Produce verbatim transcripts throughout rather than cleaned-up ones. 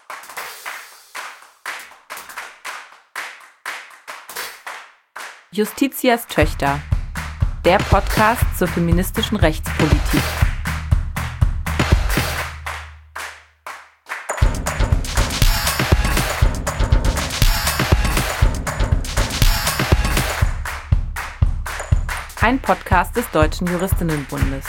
Justitias Töchter, der Podcast zur feministischen Rechtspolitik. Ein Podcast des Deutschen Juristinnenbundes.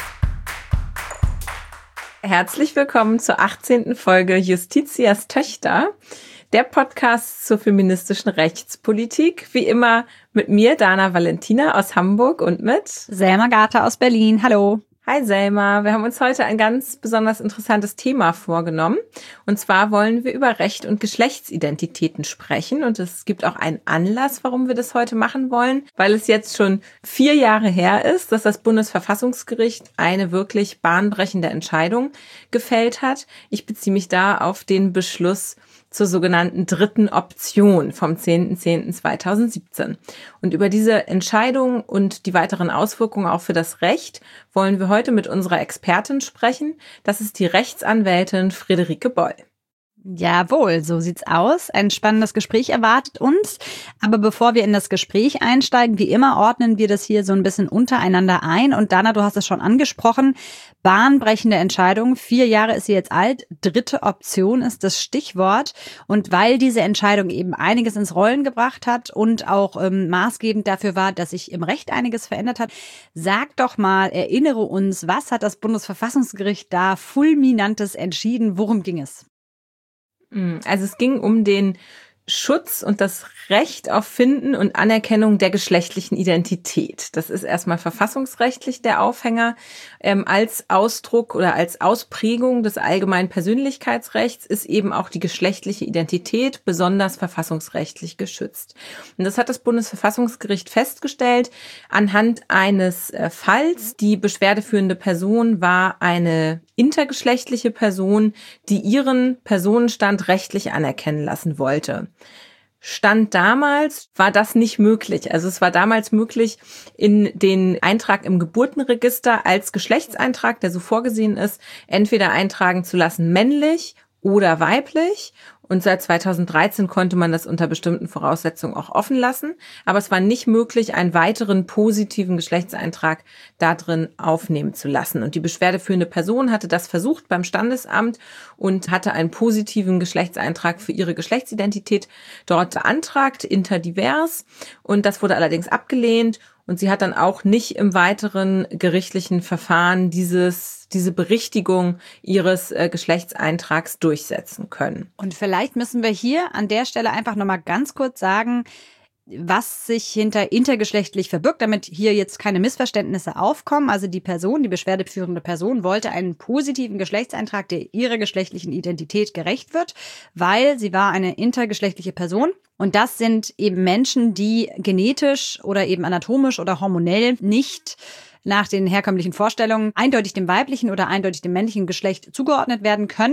Herzlich willkommen zur achtzehnten Folge Justitias Töchter, der Podcast zur feministischen Rechtspolitik. Wie immer mit mir, Dana Valentina aus Hamburg, und mit Selma Gata aus Berlin. Hallo. Hi Selma, wir haben uns heute ein ganz besonders interessantes Thema vorgenommen. Und zwar wollen wir über Recht und Geschlechtsidentitäten sprechen. Und es gibt auch einen Anlass, warum wir das heute machen wollen, weil es jetzt schon vier Jahre her ist, dass das Bundesverfassungsgericht eine wirklich bahnbrechende Entscheidung gefällt hat. Ich beziehe mich da auf den Beschluss zur sogenannten dritten Option vom zehnten zehnten zweitausendsiebzehn. Und über diese Entscheidung und die weiteren Auswirkungen auch für das Recht wollen wir heute mit unserer Expertin sprechen. Das ist die Rechtsanwältin Friederike Boll. Jawohl, so sieht's aus. Ein spannendes Gespräch erwartet uns. Aber bevor wir in das Gespräch einsteigen, wie immer ordnen wir das hier so ein bisschen untereinander ein. Und Dana, du hast es schon angesprochen, bahnbrechende Entscheidung. Vier Jahre ist sie jetzt alt. Dritte Option ist das Stichwort. Und weil diese Entscheidung eben einiges ins Rollen gebracht hat und auch ähm, maßgebend dafür war, dass sich im Recht einiges verändert hat, sag doch mal, erinnere uns, was hat das Bundesverfassungsgericht da fulminantes entschieden? Worum ging es? Also es ging um den Schutz und das Recht auf Finden und Anerkennung der geschlechtlichen Identität. Das ist erstmal verfassungsrechtlich der Aufhänger. Ähm, als Ausdruck oder als Ausprägung des allgemeinen Persönlichkeitsrechts ist eben auch die geschlechtliche Identität besonders verfassungsrechtlich geschützt. Und das hat das Bundesverfassungsgericht festgestellt anhand eines äh, Falls. Die beschwerdeführende Person war eine intergeschlechtliche Person, die ihren Personenstand rechtlich anerkennen lassen wollte. Stand damals war das nicht möglich. Also es war damals möglich, in den Eintrag im Geburtenregister als Geschlechtseintrag, der so vorgesehen ist, entweder eintragen zu lassen männlich oder weiblich. Und seit zweitausenddreizehn konnte man das unter bestimmten Voraussetzungen auch offen lassen. Aber es war nicht möglich, einen weiteren positiven Geschlechtseintrag da drin aufnehmen zu lassen. Und die beschwerdeführende Person hatte das versucht beim Standesamt und hatte einen positiven Geschlechtseintrag für ihre Geschlechtsidentität dort beantragt, interdivers. Und das wurde allerdings abgelehnt. Und sie hat dann auch nicht im weiteren gerichtlichen Verfahren dieses, diese Berichtigung ihres äh, Geschlechtseintrags durchsetzen können. Und vielleicht müssen wir hier an der Stelle einfach nochmal ganz kurz sagen, was sich hinter intergeschlechtlich verbirgt, damit hier jetzt keine Missverständnisse aufkommen. Also die Person, die beschwerdeführende Person, wollte einen positiven Geschlechtseintrag, der ihrer geschlechtlichen Identität gerecht wird, weil sie war eine intergeschlechtliche Person. Und das sind eben Menschen, die genetisch oder eben anatomisch oder hormonell nicht nach den herkömmlichen Vorstellungen eindeutig dem weiblichen oder eindeutig dem männlichen Geschlecht zugeordnet werden können.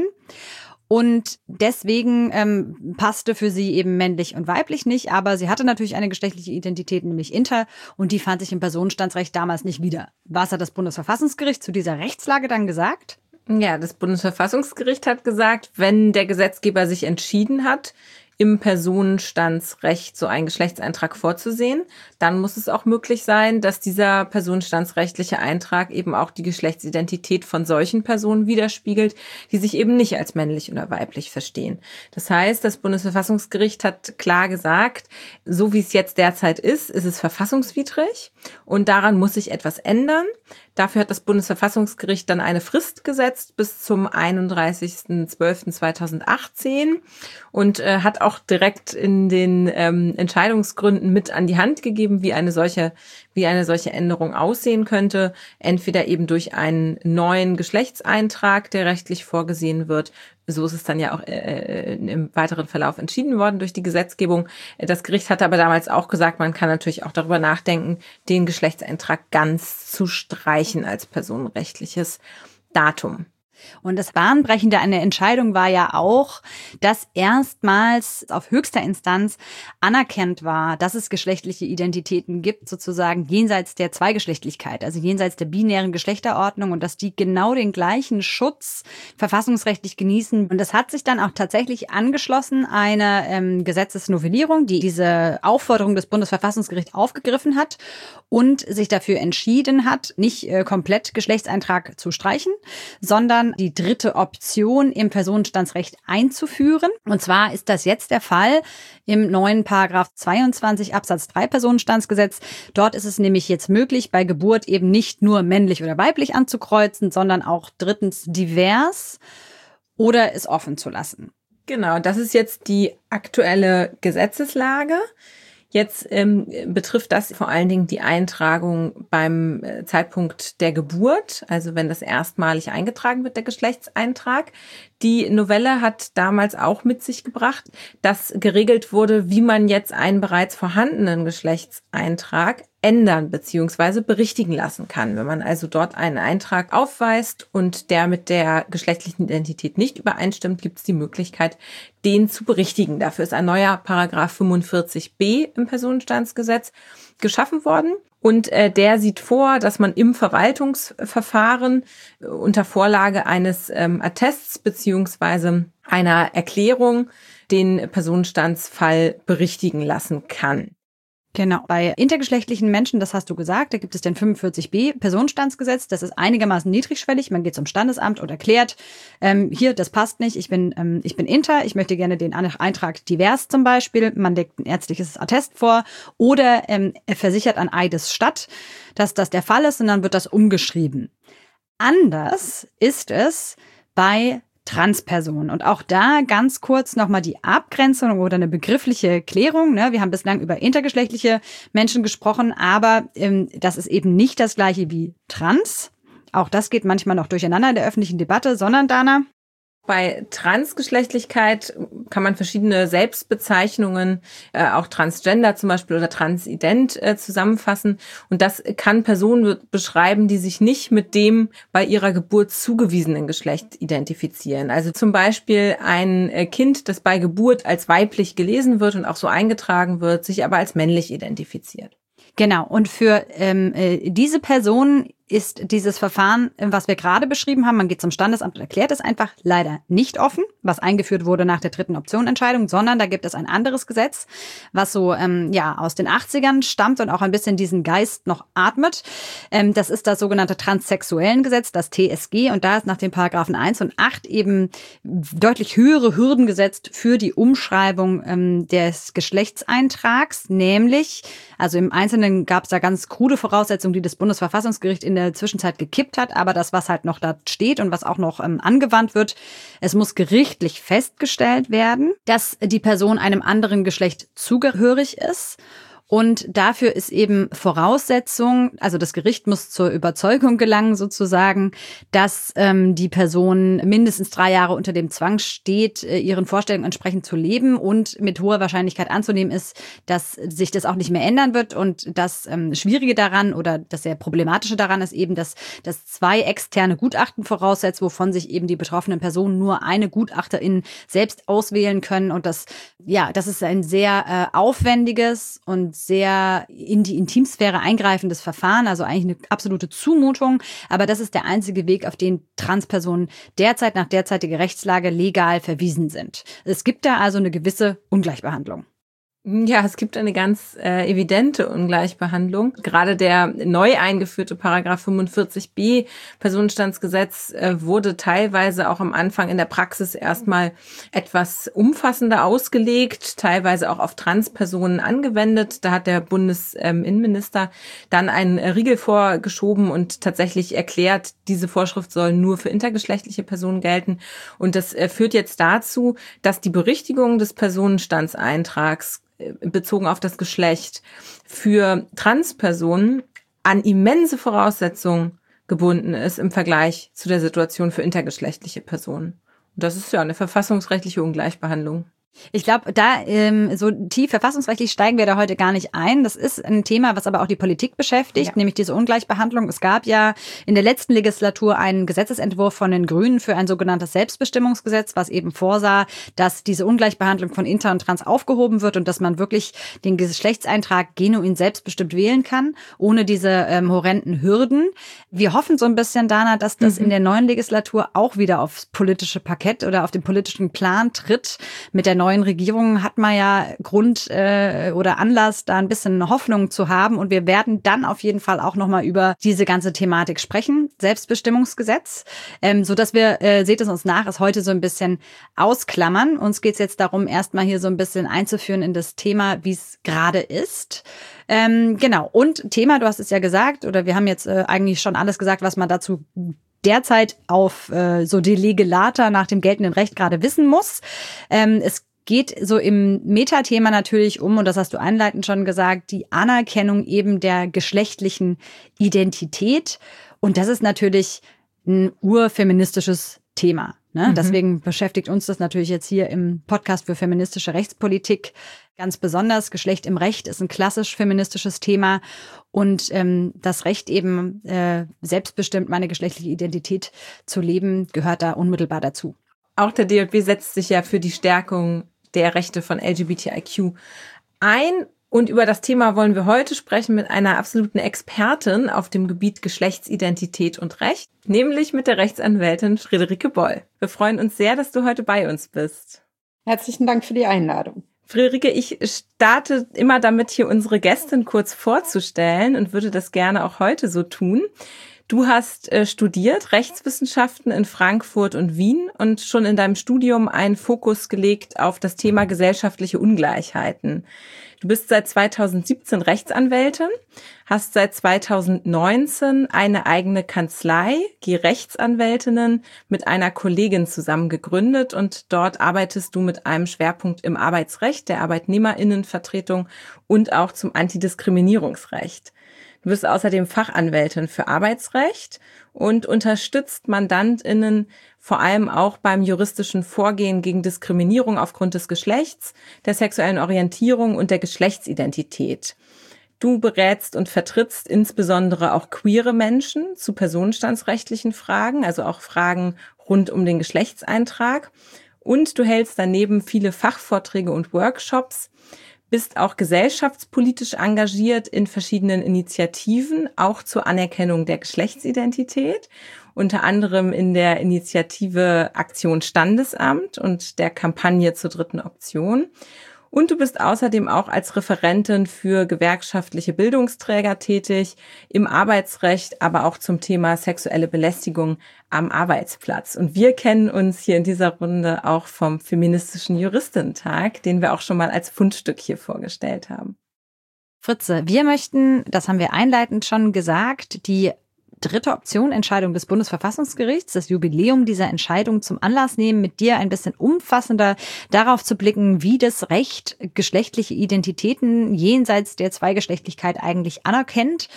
Und deswegen ähm, passte für sie eben männlich und weiblich nicht, aber sie hatte natürlich eine geschlechtliche Identität, nämlich inter, und die fand sich im Personenstandsrecht damals nicht wieder. Was hat das Bundesverfassungsgericht zu dieser Rechtslage dann gesagt? Ja, das Bundesverfassungsgericht hat gesagt, wenn der Gesetzgeber sich entschieden hat, im Personenstandsrecht so einen Geschlechtseintrag vorzusehen, dann muss es auch möglich sein, dass dieser personenstandsrechtliche Eintrag eben auch die Geschlechtsidentität von solchen Personen widerspiegelt, die sich eben nicht als männlich oder weiblich verstehen. Das heißt, das Bundesverfassungsgericht hat klar gesagt, so wie es jetzt derzeit ist, ist es verfassungswidrig und daran muss sich etwas ändern. Dafür hat das Bundesverfassungsgericht dann eine Frist gesetzt bis zum einunddreißigsten zwölften zweitausendachtzehn und äh, hat auch direkt in den ähm, Entscheidungsgründen mit an die Hand gegeben, wie eine solche, wie eine solche Änderung aussehen könnte. Entweder eben durch einen neuen Geschlechtseintrag, der rechtlich vorgesehen wird. So ist es dann ja auch äh, im weiteren Verlauf entschieden worden durch die Gesetzgebung. Das Gericht hatte aber damals auch gesagt, man kann natürlich auch darüber nachdenken, den Geschlechtseintrag ganz zu streichen als personenrechtliches Datum. Und das Bahnbrechende an der Entscheidung war ja auch, dass erstmals auf höchster Instanz anerkannt war, dass es geschlechtliche Identitäten gibt, sozusagen jenseits der Zweigeschlechtlichkeit, also jenseits der binären Geschlechterordnung, und dass die genau den gleichen Schutz verfassungsrechtlich genießen. Und das hat sich dann auch tatsächlich angeschlossen, eine ähm, Gesetzesnovellierung, die diese Aufforderung des Bundesverfassungsgerichts aufgegriffen hat und sich dafür entschieden hat, nicht äh, komplett Geschlechtseintrag zu streichen, sondern die dritte Option im Personenstandsrecht einzuführen. Und zwar ist das jetzt der Fall im neuen Paragraph zweiundzwanzig Absatz drei Personenstandsgesetz. Dort ist es nämlich jetzt möglich, bei Geburt eben nicht nur männlich oder weiblich anzukreuzen, sondern auch drittens divers oder es offen zu lassen. Genau, das ist jetzt die aktuelle Gesetzeslage. Jetzt ähm, betrifft das vor allen Dingen die Eintragung beim äh, Zeitpunkt der Geburt, also wenn das erstmalig eingetragen wird, der Geschlechtseintrag. Die Novelle hat damals auch mit sich gebracht, dass geregelt wurde, wie man jetzt einen bereits vorhandenen Geschlechtseintrag ändern bzw. berichtigen lassen kann. Wenn man also dort einen Eintrag aufweist und der mit der geschlechtlichen Identität nicht übereinstimmt, gibt es die Möglichkeit, den zu berichtigen. Dafür ist ein neuer Paragraph fünfundvierzig b im Personenstandsgesetz geschaffen worden. Und äh, der sieht vor, dass man im Verwaltungsverfahren äh, unter Vorlage eines ähm, Attests beziehungsweise einer Erklärung den Personenstandsfall berichtigen lassen kann. Genau. Bei intergeschlechtlichen Menschen, das hast du gesagt, da gibt es den fünfundvierzig b Personenstandsgesetz. Das ist einigermaßen niedrigschwellig. Man geht zum Standesamt und erklärt, ähm, hier, das passt nicht, ich bin ähm, ich bin inter, ich möchte gerne den Eintrag divers zum Beispiel. Man legt ein ärztliches Attest vor oder ähm, er versichert an Eides statt, dass das der Fall ist, und dann wird das umgeschrieben. Anders ist es bei Transpersonen. Und auch da ganz kurz nochmal die Abgrenzung oder eine begriffliche Klärung. Ne? Wir haben bislang über intergeschlechtliche Menschen gesprochen, aber ähm, das ist eben nicht das gleiche wie trans. Auch das geht manchmal noch durcheinander in der öffentlichen Debatte, sondern, Dana? Bei Transgeschlechtlichkeit kann man verschiedene Selbstbezeichnungen, äh, auch Transgender zum Beispiel oder Transident äh, zusammenfassen. Und das kann Personen beschreiben, die sich nicht mit dem bei ihrer Geburt zugewiesenen Geschlecht identifizieren. Also zum Beispiel ein äh, Kind, das bei Geburt als weiblich gelesen wird und auch so eingetragen wird, sich aber als männlich identifiziert. Genau. Und für ähm, äh, diese Personen ist dieses Verfahren, was wir gerade beschrieben haben, man geht zum Standesamt und erklärt es einfach, leider nicht offen, was eingeführt wurde nach der dritten Optionentscheidung, sondern da gibt es ein anderes Gesetz, was so ähm, ja aus den achtzigern stammt und auch ein bisschen diesen Geist noch atmet. Ähm, das ist das sogenannte Transsexuellengesetz, das T S G, und da ist nach den Paragraphen eins und acht eben deutlich höhere Hürden gesetzt für die Umschreibung ähm, des Geschlechtseintrags, nämlich, also im Einzelnen gab es da ganz krude Voraussetzungen, die das Bundesverfassungsgericht in der Zwischenzeit gekippt hat, aber das, was halt noch da steht und was auch noch ähm, angewandt wird, es muss gerichtlich festgestellt werden, dass die Person einem anderen Geschlecht zugehörig ist. Und dafür ist eben Voraussetzung, also das Gericht muss zur Überzeugung gelangen sozusagen, dass ähm, die Person mindestens drei Jahre unter dem Zwang steht, äh, ihren Vorstellungen entsprechend zu leben und mit hoher Wahrscheinlichkeit anzunehmen ist, dass sich das auch nicht mehr ändern wird. Und das ähm, Schwierige daran oder das sehr Problematische daran ist eben, dass das zwei externe Gutachten voraussetzt, wovon sich eben die betroffenen Personen nur eine Gutachterin selbst auswählen können. Und das, ja, das ist ein sehr äh, aufwendiges und sehr in die Intimsphäre eingreifendes Verfahren, also eigentlich eine absolute Zumutung. Aber das ist der einzige Weg, auf den Transpersonen derzeit nach derzeitiger Rechtslage legal verwiesen sind. Es gibt da also eine gewisse Ungleichbehandlung. Ja, es gibt eine ganz äh, evidente Ungleichbehandlung. Gerade der neu eingeführte Paragraph fünfundvierzig b Personenstandsgesetz äh, wurde teilweise auch am Anfang in der Praxis erstmal etwas umfassender ausgelegt, teilweise auch auf Transpersonen angewendet. Da hat der Bundesinnenminister ähm, dann einen Riegel vorgeschoben und tatsächlich erklärt, diese Vorschrift soll nur für intergeschlechtliche Personen gelten. Und das äh, führt jetzt dazu, dass die Berichtigung des Personenstandseintrags bezogen auf das Geschlecht für Transpersonen an immense Voraussetzungen gebunden ist im Vergleich zu der Situation für intergeschlechtliche Personen. Und das ist ja eine verfassungsrechtliche Ungleichbehandlung. Ich glaube, da ähm, so tief verfassungsrechtlich steigen wir da heute gar nicht ein. Das ist ein Thema, was aber auch die Politik beschäftigt, ja. nämlich diese Ungleichbehandlung. Es gab ja in der letzten Legislatur einen Gesetzesentwurf von den Grünen für ein sogenanntes Selbstbestimmungsgesetz, was eben vorsah, dass diese Ungleichbehandlung von Inter und Trans aufgehoben wird und dass man wirklich den Geschlechtseintrag genuin selbstbestimmt wählen kann, ohne diese ähm, horrenden Hürden. Wir hoffen so ein bisschen, Dana, dass das mhm. in der neuen Legislatur auch wieder aufs politische Parkett oder auf den politischen Plan tritt. Mit der neuen Regierung hat man ja Grund äh, oder Anlass, da ein bisschen Hoffnung zu haben. Und wir werden dann auf jeden Fall auch nochmal über diese ganze Thematik sprechen. Selbstbestimmungsgesetz. Ähm, so dass wir, äh, seht es uns nach, es heute so ein bisschen ausklammern. Uns geht es jetzt darum, erstmal hier so ein bisschen einzuführen in das Thema, wie es gerade ist. Ähm, genau. Und Thema, du hast es ja gesagt, oder wir haben jetzt äh, eigentlich schon alles gesagt, was man dazu derzeit auf äh, so die Lege lata nach dem geltenden Recht gerade wissen muss. Ähm, es geht so im Metathema natürlich um, und das hast du einleitend schon gesagt, die Anerkennung eben der geschlechtlichen Identität. Und das ist natürlich ein urfeministisches Thema. Ne? Mhm. Deswegen beschäftigt uns das natürlich jetzt hier im Podcast für feministische Rechtspolitik ganz besonders. Geschlecht im Recht ist ein klassisch feministisches Thema. Und ähm, das Recht eben äh, selbstbestimmt meine geschlechtliche Identität zu leben, gehört da unmittelbar dazu. Auch der D J B setzt sich ja für die Stärkung der Rechte von L G B T I Q ein. Und über das Thema wollen wir heute sprechen mit einer absoluten Expertin auf dem Gebiet Geschlechtsidentität und Recht, nämlich mit der Rechtsanwältin Friederike Boll. Wir freuen uns sehr, dass du heute bei uns bist. Herzlichen Dank für die Einladung. Friederike, ich starte immer damit, hier unsere Gästin kurz vorzustellen und würde das gerne auch heute so tun. Du hast äh, studiert Rechtswissenschaften in Frankfurt und Wien und schon in deinem Studium einen Fokus gelegt auf das Thema gesellschaftliche Ungleichheiten. Du bist seit zweitausendsiebzehn Rechtsanwältin, hast seit zweitausendneunzehn eine eigene Kanzlei, die Rechtsanwältinnen, mit einer Kollegin zusammen gegründet und dort arbeitest du mit einem Schwerpunkt im Arbeitsrecht, der ArbeitnehmerInnenvertretung und auch zum Antidiskriminierungsrecht. Du bist außerdem Fachanwältin für Arbeitsrecht und unterstützt MandantInnen vor allem auch beim juristischen Vorgehen gegen Diskriminierung aufgrund des Geschlechts, der sexuellen Orientierung und der Geschlechtsidentität. Du berätst und vertrittst insbesondere auch queere Menschen zu personenstandsrechtlichen Fragen, also auch Fragen rund um den Geschlechtseintrag. Und du hältst daneben viele Fachvorträge und Workshops, bist auch gesellschaftspolitisch engagiert in verschiedenen Initiativen, auch zur Anerkennung der Geschlechtsidentität, unter anderem in der Initiative Aktion Standesamt und der Kampagne zur dritten Option. Und du bist außerdem auch als Referentin für gewerkschaftliche Bildungsträger tätig, im Arbeitsrecht, aber auch zum Thema sexuelle Belästigung am Arbeitsplatz. Und wir kennen uns hier in dieser Runde auch vom Feministischen Juristentag, den wir auch schon mal als Fundstück hier vorgestellt haben. Fritze, wir möchten, das haben wir einleitend schon gesagt, die dritte Option, Entscheidung des Bundesverfassungsgerichts, das Jubiläum dieser Entscheidung zum Anlass nehmen, mit dir ein bisschen umfassender darauf zu blicken, wie das Recht geschlechtliche Identitäten jenseits der Zweigeschlechtlichkeit eigentlich anerkennt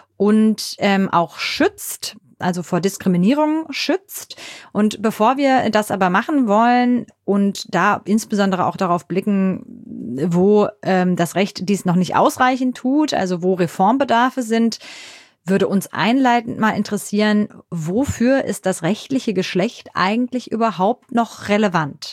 und ähm, auch schützt, also vor Diskriminierung schützt. Und bevor wir das aber machen wollen und da insbesondere auch darauf blicken, wo ähm, das Recht dies noch nicht ausreichend tut, also wo Reformbedarfe sind, würde uns einleitend mal interessieren, wofür ist das rechtliche Geschlecht eigentlich überhaupt noch relevant?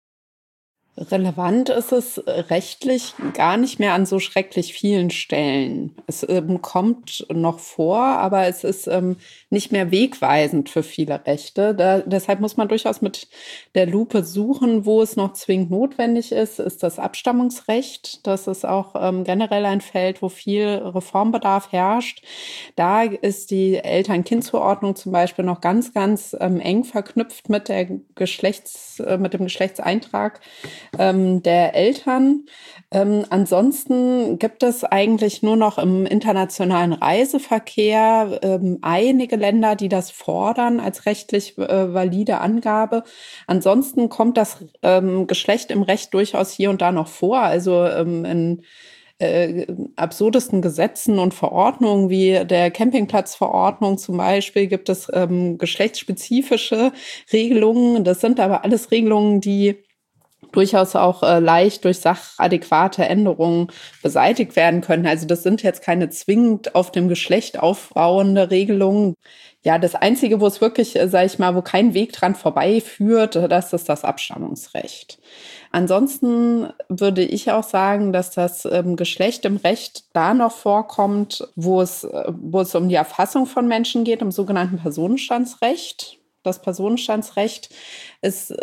Relevant ist es rechtlich gar nicht mehr an so schrecklich vielen Stellen. Es ähm, kommt noch vor, aber es ist ähm, nicht mehr wegweisend für viele Rechte. Da, deshalb muss man durchaus mit der Lupe suchen, wo es noch zwingend notwendig ist, ist das Abstammungsrecht. Das ist auch ähm, generell ein Feld, wo viel Reformbedarf herrscht. Da ist die Eltern-Kind-Zuordnung zum Beispiel noch ganz, ganz ähm, eng verknüpft mit der Geschlechts, äh, mit dem Geschlechtseintrag Ähm, der Eltern. Ähm, ansonsten gibt es eigentlich nur noch im internationalen Reiseverkehr ähm, einige Länder, die das fordern als rechtlich äh, valide Angabe. Ansonsten kommt das ähm, Geschlecht im Recht durchaus hier und da noch vor. Also ähm, in äh, absurdesten Gesetzen und Verordnungen wie der Campingplatzverordnung zum Beispiel gibt es ähm, geschlechtsspezifische Regelungen. Das sind aber alles Regelungen, die durchaus auch äh, leicht durch sachadäquate Änderungen beseitigt werden können. Also das sind jetzt keine zwingend auf dem Geschlecht aufbauende Regelungen. Ja, das Einzige, wo es wirklich, äh, sage ich mal, wo kein Weg dran vorbeiführt, das ist das Abstammungsrecht. Ansonsten würde ich auch sagen, dass das ähm, Geschlecht im Recht da noch vorkommt, wo es, äh, wo es um die Erfassung von Menschen geht, im sogenannten Personenstandsrecht. Das Personenstandsrecht ist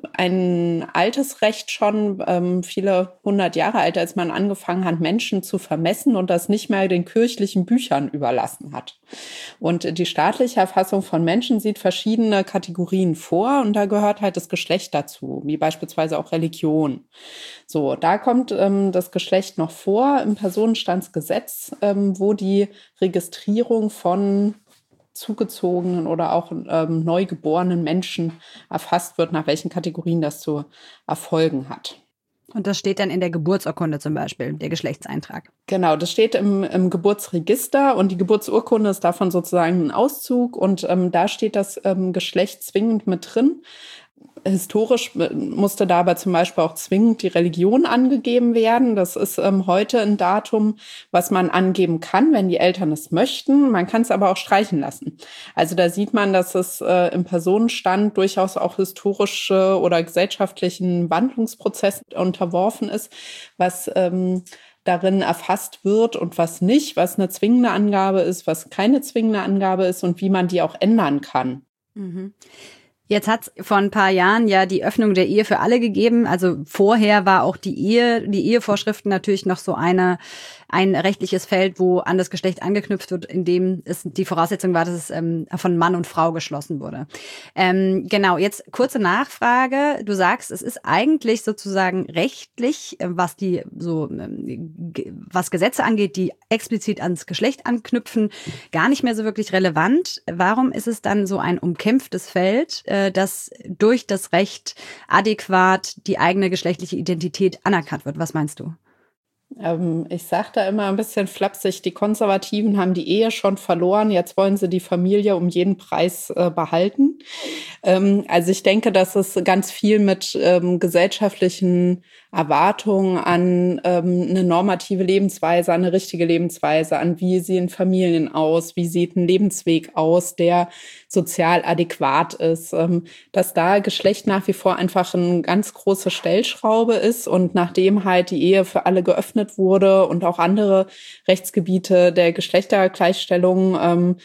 ein altes Recht schon, ähm, viele hundert Jahre alt, als man angefangen hat, Menschen zu vermessen und das nicht mehr den kirchlichen Büchern überlassen hat. Und die staatliche Erfassung von Menschen sieht verschiedene Kategorien vor und da gehört halt das Geschlecht dazu, wie beispielsweise auch Religion. So, da kommt ähm, das Geschlecht noch vor im Personenstandsgesetz, ähm, wo die Registrierung von zugezogenen oder auch ähm, neugeborenen Menschen erfasst wird, nach welchen Kategorien das zu erfolgen hat. Und das steht dann in der Geburtsurkunde zum Beispiel, der Geschlechtseintrag. Genau, das steht im, im Geburtsregister und die Geburtsurkunde ist davon sozusagen ein Auszug und ähm, da steht das ähm, Geschlecht zwingend mit drin. Historisch musste da aber zum Beispiel auch zwingend die Religion angegeben werden. Das ist ähm, heute ein Datum, was man angeben kann, wenn die Eltern es möchten. Man kann es aber auch streichen lassen. Also da sieht man, dass es äh, im Personenstand durchaus auch historische oder gesellschaftlichen Wandlungsprozessen unterworfen ist, was ähm, darin erfasst wird und was nicht, was eine zwingende Angabe ist, was keine zwingende Angabe ist und wie man die auch ändern kann. Mhm. Jetzt hat es vor ein paar Jahren ja die Öffnung der Ehe für alle gegeben. Also vorher war auch die Ehe, die Ehevorschriften natürlich noch so eine, ein rechtliches Feld, wo an das Geschlecht angeknüpft wird, in dem es die Voraussetzung war, dass es ähm, von Mann und Frau geschlossen wurde. Ähm, genau, jetzt kurze Nachfrage. Du sagst, es ist eigentlich sozusagen rechtlich, was die so was Gesetze angeht, die explizit ans Geschlecht anknüpfen, gar nicht mehr so wirklich relevant. Warum ist es dann so ein umkämpftes Feld, äh, dass durch das Recht adäquat die eigene geschlechtliche Identität anerkannt wird? Was meinst du? Ähm, ich sage da immer ein bisschen flapsig, die Konservativen haben die Ehe schon verloren, jetzt wollen sie die Familie um jeden Preis äh, behalten. Ähm, also ich denke, dass es ganz viel mit ähm, gesellschaftlichen Erwartungen an ähm, eine normative Lebensweise, an eine richtige Lebensweise, an wie sehen Familien aus, wie sieht ein Lebensweg aus, der sozial adäquat ist, ähm, dass da Geschlecht nach wie vor einfach eine ganz große Stellschraube ist und nachdem halt die Ehe für alle geöffnet wurde und auch andere Rechtsgebiete der Geschlechtergleichstellung ähm,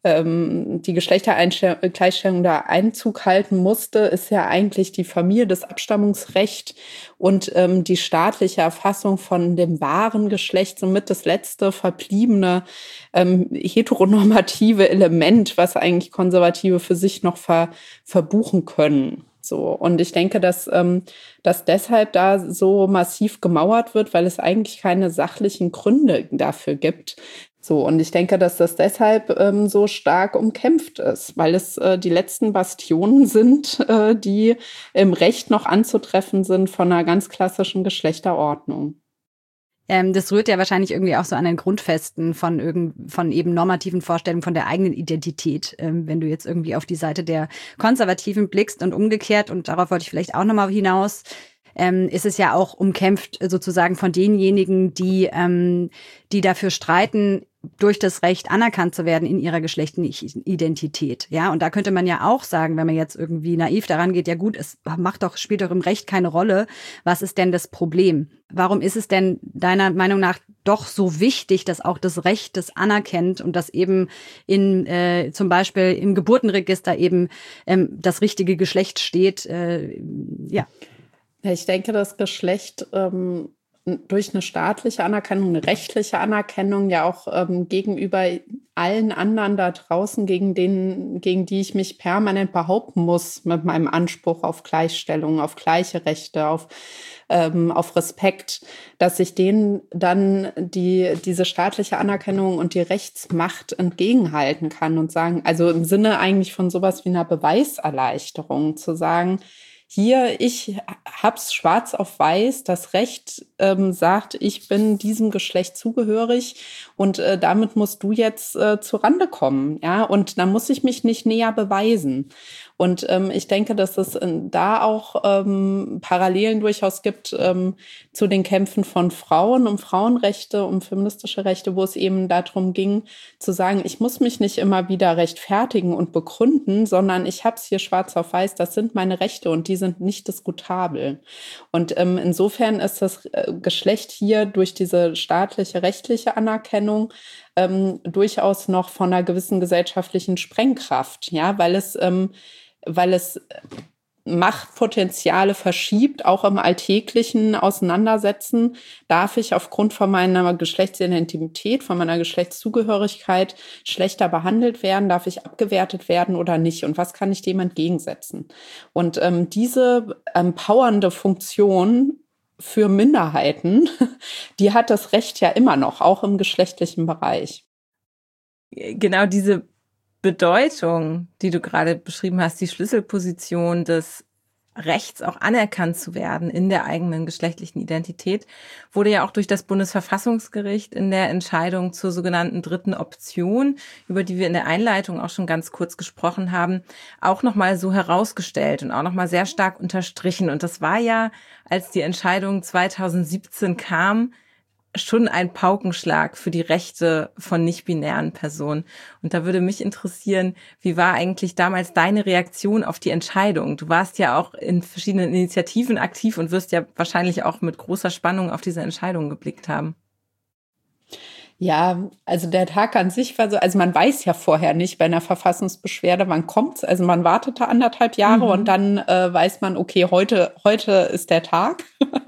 die Geschlechtergleichstellung da Einzug halten musste, ist ja eigentlich die Familie, das Abstammungsrecht und ähm, die staatliche Erfassung von dem wahren Geschlecht somit das letzte verbliebene ähm, heteronormative Element, was eigentlich Konservative für sich noch ver, verbuchen können. So. Und ich denke, dass, ähm, dass deshalb da so massiv gemauert wird, weil es eigentlich keine sachlichen Gründe dafür gibt. So, und ich denke, dass das deshalb ähm, so stark umkämpft ist, weil es äh, die letzten Bastionen sind, äh, die im Recht noch anzutreffen sind von einer ganz klassischen Geschlechterordnung. Ähm, das rührt ja wahrscheinlich irgendwie auch so an den Grundfesten von irgend, von eben normativen Vorstellungen von der eigenen Identität, ähm, wenn du jetzt irgendwie auf die Seite der Konservativen blickst und umgekehrt, und darauf wollte ich vielleicht auch nochmal hinaus, ähm, ist es ja auch umkämpft sozusagen von denjenigen, die, ähm, die dafür streiten, durch das Recht anerkannt zu werden in ihrer geschlechtlichen Identität. Ja, und da könnte man ja auch sagen, wenn man jetzt irgendwie naiv daran geht, ja gut, es macht doch, spielt doch im Recht keine Rolle. Was ist denn das Problem? Warum ist es denn deiner Meinung nach doch so wichtig, dass auch das Recht das anerkennt und dass eben in äh, zum Beispiel im Geburtenregister eben ähm, das richtige Geschlecht steht? Äh, ja. Ja, ich denke, das Geschlecht ähm durch eine staatliche Anerkennung, eine rechtliche Anerkennung ja auch ähm, gegenüber allen anderen da draußen, gegen denen, gegen die ich mich permanent behaupten muss mit meinem Anspruch auf Gleichstellung, auf gleiche Rechte, auf, ähm, auf Respekt, dass ich denen dann die, diese staatliche Anerkennung und die Rechtsmacht entgegenhalten kann und sagen, also im Sinne eigentlich von sowas wie einer Beweiserleichterung zu sagen, hier, ich hab's schwarz auf weiß, das Recht ähm, sagt, ich bin diesem Geschlecht zugehörig und äh, damit musst du jetzt äh, zurande kommen, ja, und da muss ich mich nicht näher beweisen. Und ähm, ich denke, dass es da auch ähm, Parallelen durchaus gibt ähm, zu den Kämpfen von Frauen um Frauenrechte, um feministische Rechte, wo es eben darum ging, zu sagen, ich muss mich nicht immer wieder rechtfertigen und begründen, sondern ich habe es hier schwarz auf weiß, das sind meine Rechte und die sind nicht diskutabel. Und ähm, insofern ist das äh, Geschlecht hier durch diese staatliche, rechtliche Anerkennung ähm, durchaus noch von einer gewissen gesellschaftlichen Sprengkraft, ja, weil es, ähm, weil es Machtpotenziale verschiebt, auch im alltäglichen Auseinandersetzen. Darf ich aufgrund von meiner Geschlechtsidentität, von meiner Geschlechtszugehörigkeit schlechter behandelt werden? Darf ich abgewertet werden oder nicht? Und was kann ich dem entgegensetzen? Und ähm, diese empowernde Funktion für Minderheiten, die hat das Recht ja immer noch, auch im geschlechtlichen Bereich. Genau diese Bedeutung, die du gerade beschrieben hast, die Schlüsselposition des Rechts auch anerkannt zu werden in der eigenen geschlechtlichen Identität, wurde ja auch durch das Bundesverfassungsgericht in der Entscheidung zur sogenannten dritten Option, über die wir in der Einleitung auch schon ganz kurz gesprochen haben, auch nochmal so herausgestellt und auch nochmal sehr stark unterstrichen. Und das war ja, als die Entscheidung zweitausendsiebzehn kam, schon ein Paukenschlag für die Rechte von nicht-binären Personen. Und da würde mich interessieren, wie war eigentlich damals deine Reaktion auf die Entscheidung? Du warst ja auch in verschiedenen Initiativen aktiv und wirst ja wahrscheinlich auch mit großer Spannung auf diese Entscheidung geblickt haben. Ja, also der Tag an sich war so, also man weiß ja vorher nicht bei einer Verfassungsbeschwerde, wann kommt's. Also man wartete anderthalb Jahre mhm. und dann äh, weiß man, okay, heute, heute ist der Tag.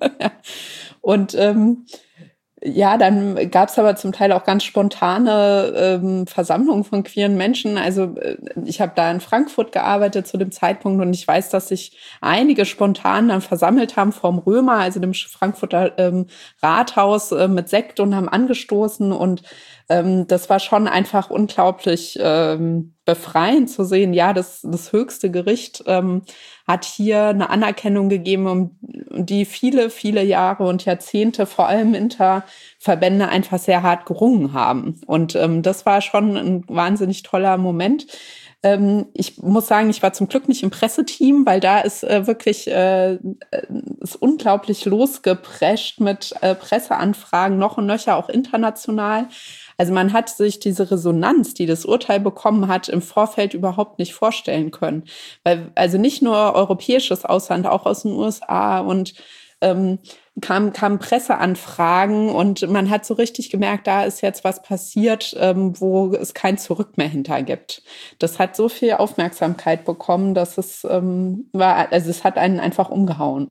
Und ähm, ja, dann gab es aber zum Teil auch ganz spontane ähm, Versammlungen von queeren Menschen. Also äh, ich habe da in Frankfurt gearbeitet zu dem Zeitpunkt und ich weiß, dass sich einige spontan dann versammelt haben vorm Römer, also dem Frankfurter ähm, Rathaus äh, mit Sekt und haben angestoßen und ähm, das war schon einfach unglaublich ähm, befreiend zu sehen. Ja, das, das höchste Gericht ähm, hat hier eine Anerkennung gegeben, um die viele, viele Jahre und Jahrzehnte vor allem Interverbände einfach sehr hart gerungen haben. Und ähm, das war schon ein wahnsinnig toller Moment. Ähm, ich muss sagen, ich war zum Glück nicht im Presseteam, weil da ist äh, wirklich äh, ist unglaublich losgeprescht mit äh, Presseanfragen, noch und nöcher, auch international. Also man hat sich diese Resonanz, die das Urteil bekommen hat, im Vorfeld überhaupt nicht vorstellen können. Weil also nicht nur europäisches Ausland, auch aus den U S A und ähm, kamen kam Presseanfragen und man hat so richtig gemerkt, da ist jetzt was passiert, ähm, wo es kein Zurück mehr hinter gibt. Das hat so viel Aufmerksamkeit bekommen, dass es ähm, war, also es hat einen einfach umgehauen.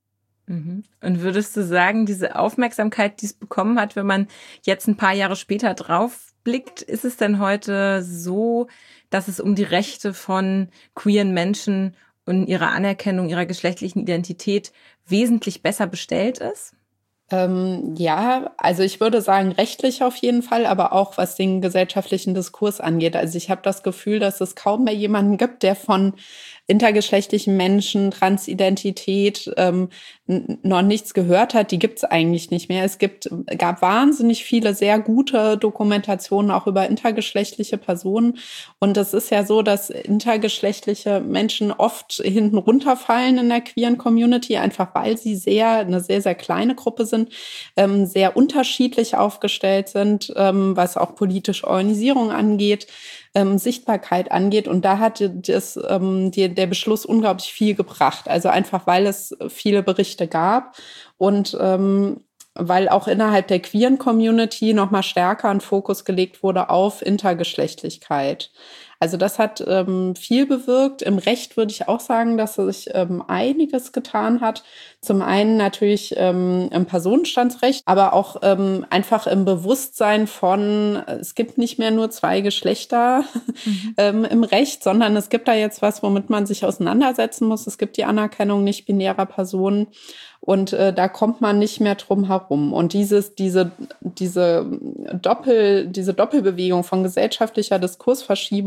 Und würdest du sagen, diese Aufmerksamkeit, die es bekommen hat, wenn man jetzt ein paar Jahre später drauf blickt, ist es denn heute so, dass es um die Rechte von queeren Menschen und ihre Anerkennung ihrer geschlechtlichen Identität wesentlich besser bestellt ist? Ähm, ja, also ich würde sagen, rechtlich auf jeden Fall, aber auch was den gesellschaftlichen Diskurs angeht. Also ich habe das Gefühl, dass es kaum mehr jemanden gibt, der von intergeschlechtlichen Menschen, Transidentität ähm, n- noch nichts gehört hat. Die gibt's eigentlich nicht mehr. Es gibt, gab wahnsinnig viele sehr gute Dokumentationen auch über intergeschlechtliche Personen. Und es ist ja so, dass intergeschlechtliche Menschen oft hinten runterfallen in der queeren Community, einfach weil sie sehr, eine sehr, sehr kleine Gruppe sind, ähm, sehr unterschiedlich aufgestellt sind, ähm, was auch politische Organisierung angeht. Ähm, Sichtbarkeit angeht. Und da hat das, ähm, die, der Beschluss unglaublich viel gebracht. Also einfach, weil es viele Berichte gab und ähm, weil auch innerhalb der queeren Community noch mal stärker ein Fokus gelegt wurde auf Intergeschlechtlichkeit. Also das hat ähm, viel bewirkt. Im Recht würde ich auch sagen, dass sich ähm, einiges getan hat. Zum einen natürlich ähm, im Personenstandsrecht, aber auch ähm, einfach im Bewusstsein von, es gibt nicht mehr nur zwei Geschlechter mhm. ähm, im Recht, sondern es gibt da jetzt was, womit man sich auseinandersetzen muss. Es gibt die Anerkennung nicht-binärer Personen. Und äh, da kommt man nicht mehr drum herum. Und dieses, diese, diese Doppel, diese Doppelbewegung von gesellschaftlicher Diskursverschiebung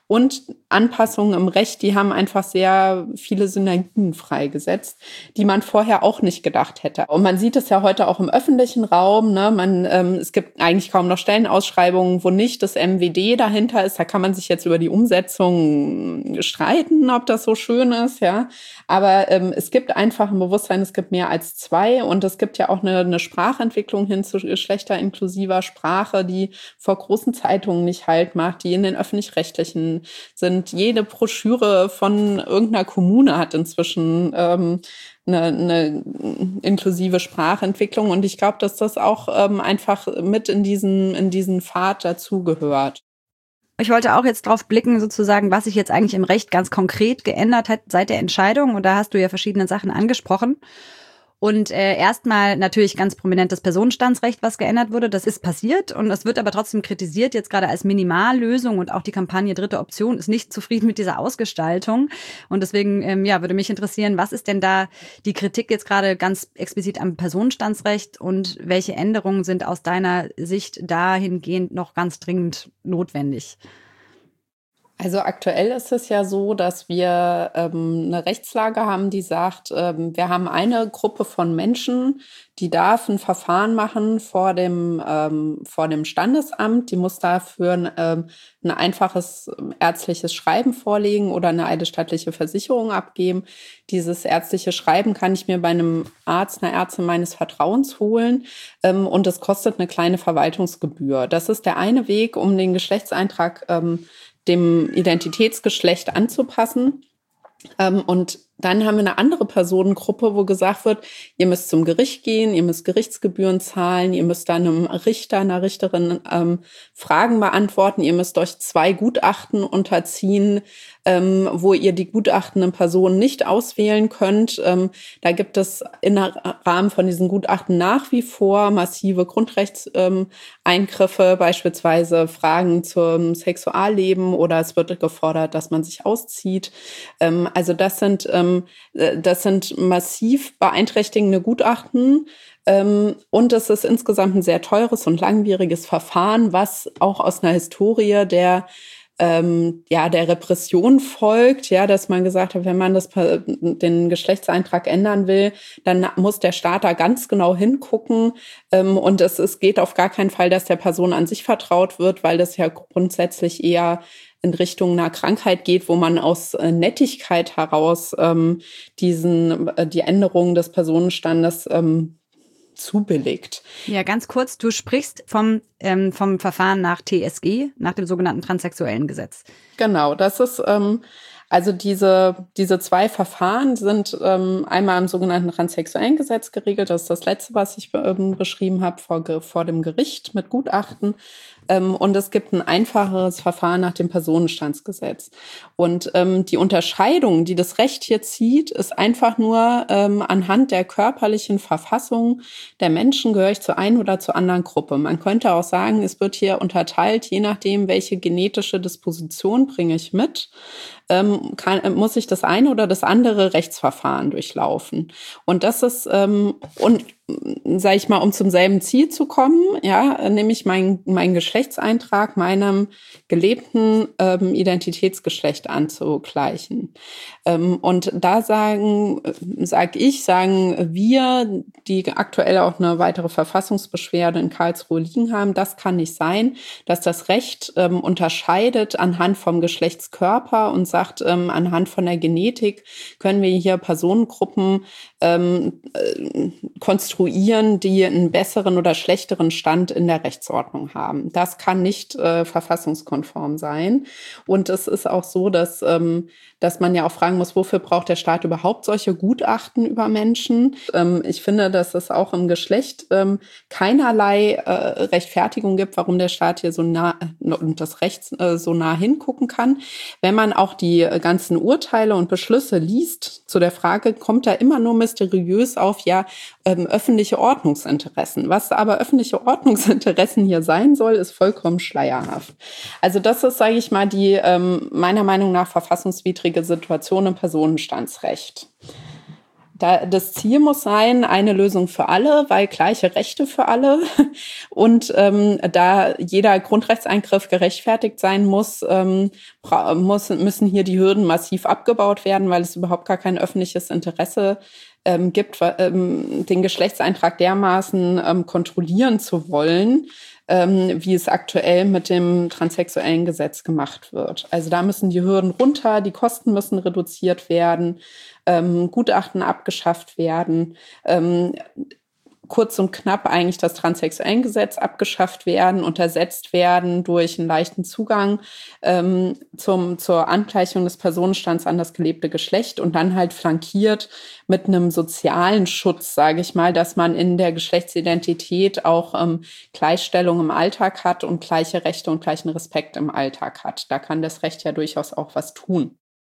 und Anpassungen im Recht, die haben einfach sehr viele Synergien freigesetzt, die man vorher auch nicht gedacht hätte. Und man sieht es ja heute auch im öffentlichen Raum, ne? Man, ähm, es gibt eigentlich kaum noch Stellenausschreibungen, wo nicht das M W D dahinter ist. Da kann man sich jetzt über die Umsetzung streiten, ob das so schön ist, ja. Aber ähm, es gibt einfach ein Bewusstsein, es gibt mehr als zwei und es gibt ja auch eine, eine Sprachentwicklung hin zu geschlechterinklusiver Sprache, die vor großen Zeitungen nicht Halt macht, die in den öffentlich-rechtlichen sind. Jede Broschüre von irgendeiner Kommune hat inzwischen ähm, eine, eine inklusive Sprachentwicklung und ich glaube, dass das auch ähm, einfach mit in diesen, in diesen Pfad dazugehört. Ich wollte auch jetzt drauf blicken, sozusagen, was sich jetzt eigentlich im Recht ganz konkret geändert hat seit der Entscheidung. Und da hast du ja verschiedene Sachen angesprochen. Und äh, erstmal natürlich ganz prominent das Personenstandsrecht, was geändert wurde. Das ist passiert und es wird aber trotzdem kritisiert, jetzt gerade als Minimallösung. Und auch die Kampagne Dritte Option ist nicht zufrieden mit dieser Ausgestaltung. Und deswegen ähm, ja, würde mich interessieren, was ist denn da die Kritik jetzt gerade ganz explizit am Personenstandsrecht und welche Änderungen sind aus deiner Sicht dahingehend noch ganz dringend notwendig? Also aktuell ist es ja so, dass wir ähm, eine Rechtslage haben, die sagt, ähm, wir haben eine Gruppe von Menschen, die darf ein Verfahren machen vor dem, ähm, vor dem Standesamt. Die muss dafür ähm, ein einfaches ärztliches Schreiben vorlegen oder eine eidesstattliche Versicherung abgeben. Dieses ärztliche Schreiben kann ich mir bei einem Arzt, einer Ärztin meines Vertrauens holen ähm, und es kostet eine kleine Verwaltungsgebühr. Das ist der eine Weg, um den Geschlechtseintrag ähm, dem Identitätsgeschlecht anzupassen. Ähm, und dann haben wir eine andere Personengruppe, wo gesagt wird, ihr müsst zum Gericht gehen, ihr müsst Gerichtsgebühren zahlen, ihr müsst dann einem Richter, einer Richterin ähm, Fragen beantworten, ihr müsst euch zwei Gutachten unterziehen, ähm, wo ihr die gutachtenden Personen nicht auswählen könnt. Ähm, da gibt es im Rahmen von diesen Gutachten nach wie vor massive Grundrechtseingriffe, ähm, beispielsweise Fragen zum Sexualleben oder es wird gefordert, dass man sich auszieht. Ähm, also das sind ähm, Das sind massiv beeinträchtigende Gutachten. Und es ist insgesamt ein sehr teures und langwieriges Verfahren, was auch aus einer Historie der ähm, ja der Repression folgt, ja, dass man gesagt hat, wenn man das den Geschlechtseintrag ändern will, dann muss der Staat da ganz genau hingucken. Ähm, und es, es geht auf gar keinen Fall, dass der Person an sich vertraut wird, weil das ja grundsätzlich eher in Richtung einer Krankheit geht, wo man aus äh, Nettigkeit heraus ähm, diesen äh, die Änderung des Personenstandes ähm, zubilligt. Ja, ganz kurz, du sprichst vom, ähm, vom Verfahren nach T S G, nach dem sogenannten transsexuellen Gesetz. Genau, das ist ähm, also diese diese zwei Verfahren sind ähm, einmal im sogenannten transsexuellen Gesetz geregelt. Das ist das letzte, was ich ähm, beschrieben habe, vor, vor dem Gericht mit Gutachten. Ähm, und es gibt ein einfacheres Verfahren nach dem Personenstandsgesetz. Und ähm, die Unterscheidung, die das Recht hier zieht, ist einfach nur ähm, anhand der körperlichen Verfassung der Menschen gehöre ich zur einen oder zur anderen Gruppe. Man könnte auch sagen, es wird hier unterteilt, je nachdem, welche genetische Disposition bringe ich mit, ähm, kann, muss ich das eine oder das andere Rechtsverfahren durchlaufen. Und das ist, ähm, und sage ich mal, um zum selben Ziel zu kommen, ja, nämlich mein, mein Geschlechtseintrag meinem gelebten ähm, Identitätsgeschlecht anzugleichen. Ähm, und da sagen, sag ich, sagen wir, die aktuell auch eine weitere Verfassungsbeschwerde in Karlsruhe liegen haben, das kann nicht sein, dass das Recht ähm, unterscheidet anhand vom Geschlechtskörper und sagt, ähm, anhand von der Genetik können wir hier Personengruppen ähm, äh, konstruieren, die einen besseren oder schlechteren Stand in der Rechtsordnung haben. Das kann nicht äh, verfassungskonform sein. Und es ist auch so, dass, ähm, dass man ja auch fragen muss, wofür braucht der Staat überhaupt solche Gutachten über Menschen? Ähm, ich finde, dass es auch im Geschlecht ähm, keinerlei äh, Rechtfertigung gibt, warum der Staat hier so nah und das Recht äh, so nah hingucken kann. Wenn man auch die äh, ganzen Urteile und Beschlüsse liest zu der Frage, kommt da immer nur mysteriös auf, ja, ähm, öffentliche Ordnungsinteressen. Was aber öffentliche Ordnungsinteressen hier sein soll, ist vollkommen schleierhaft. Also das ist, sage ich mal, die ähm, meiner Meinung nach verfassungswidrige Situation im Personenstandsrecht. Da, das Ziel muss sein, eine Lösung für alle, weil gleiche Rechte für alle. Und ähm, da jeder Grundrechtseingriff gerechtfertigt sein muss, ähm, muss, müssen hier die Hürden massiv abgebaut werden, weil es überhaupt gar kein öffentliches Interesse ähm, gibt, ähm, den Geschlechtseintrag dermaßen ähm, kontrollieren zu wollen, ähm, wie es aktuell mit dem transsexuellen Gesetz gemacht wird. Also da müssen die Hürden runter, die Kosten müssen reduziert werden, ähm, Gutachten abgeschafft werden, ähm, kurz und knapp eigentlich das Transsexuellengesetz abgeschafft werden und ersetzt werden durch einen leichten Zugang ähm, zum, zur Angleichung des Personenstands an das gelebte Geschlecht und dann halt flankiert mit einem sozialen Schutz, sage ich mal, dass man in der Geschlechtsidentität auch ähm, Gleichstellung im Alltag hat und gleiche Rechte und gleichen Respekt im Alltag hat. Da kann das Recht ja durchaus auch was tun.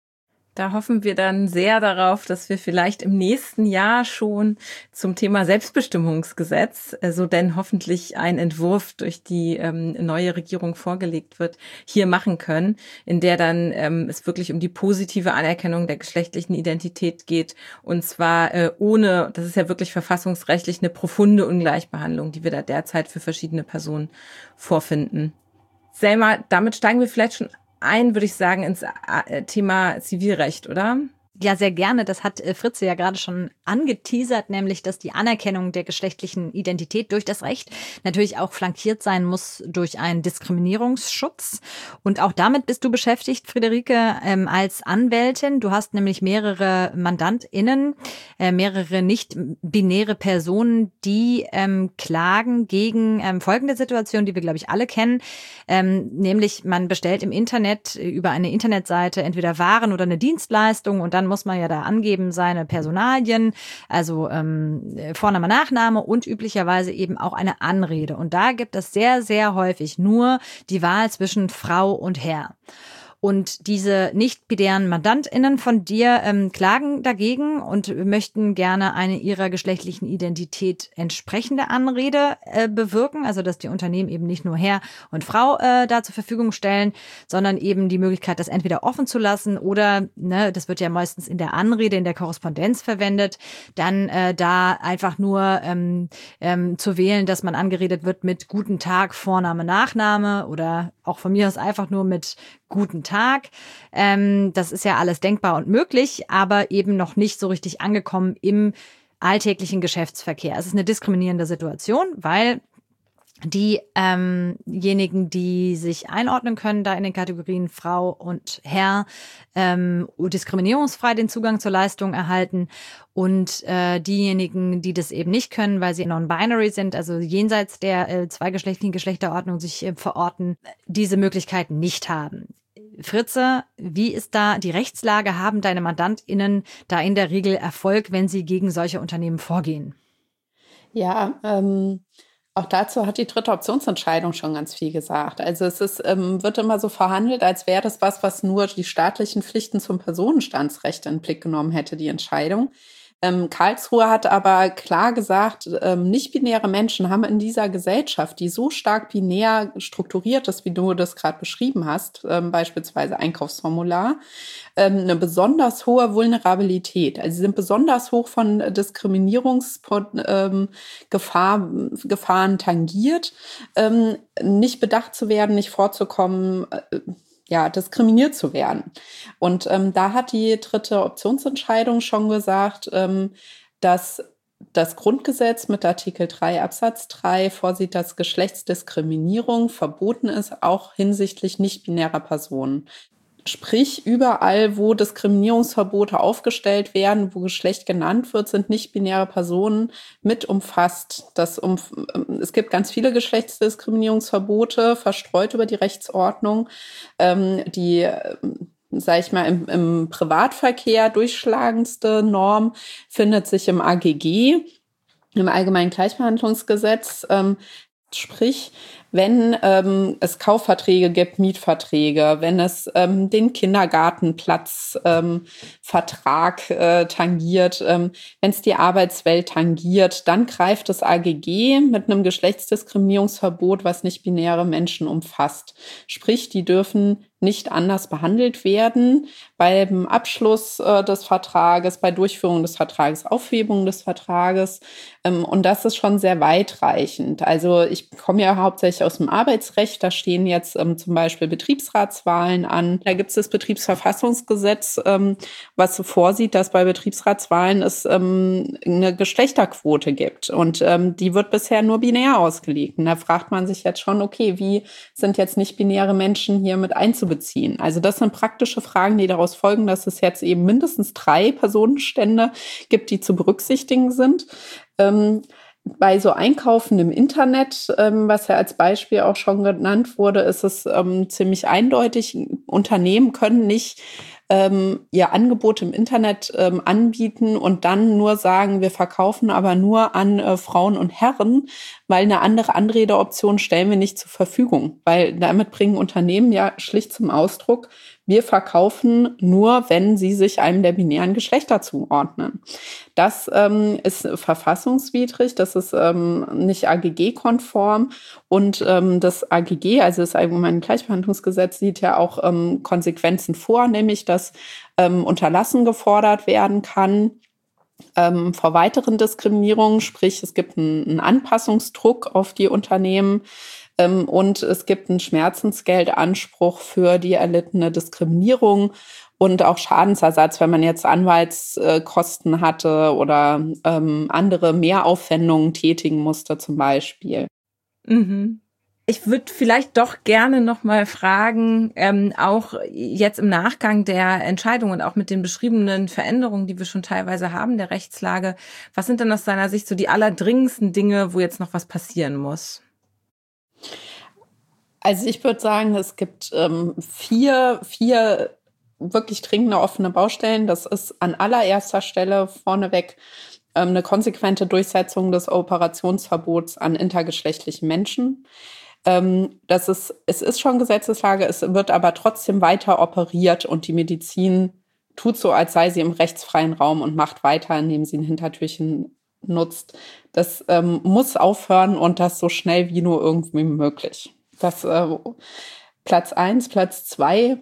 Da hoffen wir dann sehr darauf, dass wir vielleicht im nächsten Jahr schon zum Thema Selbstbestimmungsgesetz, so denn hoffentlich ein Entwurf durch die ähm, neue Regierung vorgelegt wird, hier machen können, in der dann ähm, es wirklich um die positive Anerkennung der geschlechtlichen Identität geht und zwar äh, ohne, das ist ja wirklich verfassungsrechtlich eine profunde Ungleichbehandlung, die wir da derzeit für verschiedene Personen vorfinden. Selma, damit steigen wir vielleicht schon ein, würde ich sagen, ins Thema Zivilrecht, oder? Ja, sehr gerne. Das hat Fritze ja gerade schon angeteasert, nämlich, dass die Anerkennung der geschlechtlichen Identität durch das Recht natürlich auch flankiert sein muss durch einen Diskriminierungsschutz. Und auch damit bist du beschäftigt, Friederike, ähm, als Anwältin. Du hast nämlich mehrere MandantInnen, äh, mehrere nicht-binäre Personen, die ähm, klagen gegen ähm, folgende Situation, die wir, glaube ich, alle kennen. Ähm, nämlich, man bestellt im Internet über eine Internetseite entweder Waren oder eine Dienstleistung und dann muss man ja da angeben seine Personalien, also ähm, Vorname, Nachname und üblicherweise eben auch eine Anrede. Und da gibt es sehr, sehr häufig nur die Wahl zwischen Frau und Herr. Und diese nicht-binären MandantInnen von dir ähm, klagen dagegen und möchten gerne eine ihrer geschlechtlichen Identität entsprechende Anrede äh, bewirken. Also, dass die Unternehmen eben nicht nur Herr und Frau äh, da zur Verfügung stellen, sondern eben die Möglichkeit, das entweder offen zu lassen oder, ne, das wird ja meistens in der Anrede, in der Korrespondenz verwendet, dann äh, da einfach nur ähm, ähm, zu wählen, dass man angeredet wird mit Guten Tag, Vorname, Nachname oder auch von mir aus einfach nur mit Guten Tag. Ähm, das ist ja alles denkbar und möglich, aber eben noch nicht so richtig angekommen im alltäglichen Geschäftsverkehr. Es ist eine diskriminierende Situation, weil diejenigen, ähm die sich einordnen können, da in den Kategorien Frau und Herr, ähm, diskriminierungsfrei den Zugang zur Leistung erhalten und äh, diejenigen, die das eben nicht können, weil sie non-binary sind, also jenseits der äh, zweigeschlechtlichen Geschlechterordnung sich äh, verorten, diese Möglichkeiten nicht haben. Fritze, wie ist da die Rechtslage? Haben deine MandantInnen da in der Regel Erfolg, wenn sie gegen solche Unternehmen vorgehen? Ja, ähm auch dazu hat die dritte Optionsentscheidung schon ganz viel gesagt. Also es ist, ähm, wird immer so verhandelt, als wäre das was, was nur die staatlichen Pflichten zum Personenstandsrecht in den Blick genommen hätte, die Entscheidung. Ähm, Karlsruhe hat aber klar gesagt, ähm, nicht-binäre Menschen haben in dieser Gesellschaft, die so stark binär strukturiert ist, wie du das gerade beschrieben hast, ähm, beispielsweise Einkaufsformular, ähm, eine besonders hohe Vulnerabilität. Also sie sind besonders hoch von Diskriminierungsgefahren ähm, Gefahren tangiert, ähm, nicht bedacht zu werden, nicht vorzukommen, äh, ja, diskriminiert zu werden. Und ähm, da hat die dritte Optionsentscheidung schon gesagt, ähm, dass das Grundgesetz mit Artikel drei Absatz drei vorsieht, dass Geschlechtsdiskriminierung verboten ist, auch hinsichtlich nicht-binärer Personen. Sprich, überall, wo Diskriminierungsverbote aufgestellt werden, wo Geschlecht genannt wird, sind nicht-binäre Personen mit umfasst. Das um, es gibt ganz viele Geschlechtsdiskriminierungsverbote, verstreut über die Rechtsordnung, ähm, die, sage ich mal, im, im Privatverkehr durchschlagendste Norm findet sich im A G G, im Allgemeinen Gleichbehandlungsgesetz. Ähm, sprich, wenn ähm, es Kaufverträge gibt, Mietverträge, wenn es ähm, den Kindergartenplatzvertrag ähm, äh, tangiert, ähm, wenn es die Arbeitswelt tangiert, dann greift das A G G mit einem Geschlechtsdiskriminierungsverbot, was nicht binäre Menschen umfasst. Sprich, die dürfen nicht anders behandelt werden beim Abschluss äh, des Vertrages, bei Durchführung des Vertrages, Aufhebung des Vertrages. Ähm, und das ist schon sehr weitreichend. Also ich komme ja hauptsächlich aus dem Arbeitsrecht. Da stehen jetzt ähm, zum Beispiel Betriebsratswahlen an. Da gibt es das Betriebsverfassungsgesetz, ähm, was so vorsieht, dass bei Betriebsratswahlen es ähm, eine Geschlechterquote gibt. Und ähm, die wird bisher nur binär ausgelegt. Und da fragt man sich jetzt schon, okay, wie sind jetzt nicht-binäre Menschen hier mit einzubeziehen? Also das sind praktische Fragen, die daraus folgen, dass es jetzt eben mindestens drei Personenstände gibt, die zu berücksichtigen sind. Ähm, bei so Einkaufen im Internet, ähm, was ja als Beispiel auch schon genannt wurde, ist es ähm, ziemlich eindeutig. Unternehmen können nicht ähm, ihr Angebot im Internet ähm, anbieten und dann nur sagen, wir verkaufen aber nur an äh, Frauen und Herren, weil eine andere Anredeoption stellen wir nicht zur Verfügung. Weil damit bringen Unternehmen ja schlicht zum Ausdruck, wir verkaufen nur, wenn sie sich einem der binären Geschlechter zuordnen. Das ähm, ist verfassungswidrig, das ist ähm, nicht A G G-konform und ähm, das A G G, also das Allgemeine Gleichbehandlungsgesetz, sieht ja auch ähm, Konsequenzen vor, nämlich dass ähm, Unterlassen gefordert werden kann ähm, vor weiteren Diskriminierungen, sprich es gibt einen, einen Anpassungsdruck auf die Unternehmen. Ähm, und es gibt einen Schmerzensgeldanspruch für die erlittene Diskriminierung und auch Schadensersatz, wenn man jetzt Anwaltskosten hatte oder ähm, andere Mehraufwendungen tätigen musste zum Beispiel. Mhm. Ich würde vielleicht doch gerne noch mal fragen, ähm, auch jetzt im Nachgang der Entscheidung und auch mit den beschriebenen Veränderungen, die wir schon teilweise haben, der Rechtslage, was sind denn aus deiner Sicht so die allerdringendsten Dinge, wo jetzt noch was passieren muss? Also ich würde sagen, es gibt ähm, vier, vier wirklich dringende offene Baustellen. Das ist an allererster Stelle vorneweg ähm, eine konsequente Durchsetzung des Operationsverbots an intergeschlechtlichen Menschen. Ähm, das ist, es ist schon Gesetzeslage, es wird aber trotzdem weiter operiert und die Medizin tut so, als sei sie im rechtsfreien Raum und macht weiter, indem sie ein Hintertürchen nutzt. Das ähm, muss aufhören und das so schnell wie nur irgendwie möglich. Das äh, Platz eins, Platz zwei